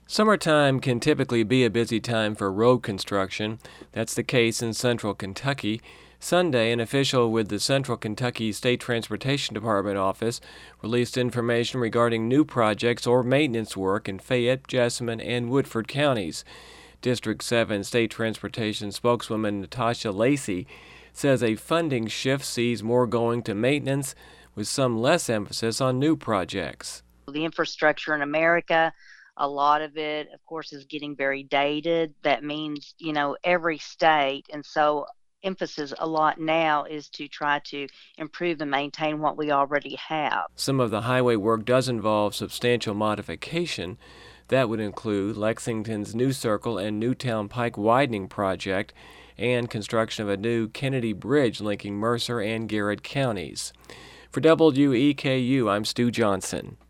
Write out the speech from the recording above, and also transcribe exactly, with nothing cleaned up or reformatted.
Summertime can typically be a busy time for road construction. That's the case in central Kentucky. Sunday, an official with the Central Kentucky State Transportation Department office released information regarding new projects or maintenance work in Fayette, Jessamine, and Woodford counties. District seven State Transportation spokeswoman Natasha Lacey says a funding shift sees more going to maintenance with some less emphasis on new projects. The infrastructure in America, a lot of it, of course, is getting very dated. That means, you know, every state. And so emphasis a lot now is to try to improve and maintain what we already have. Some of the highway work does involve substantial modification. That would include Lexington's New Circle and Newtown Pike widening project and construction of a new Kennedy Bridge linking Mercer and Garrett counties. For W E K U, I'm Stu Johnson.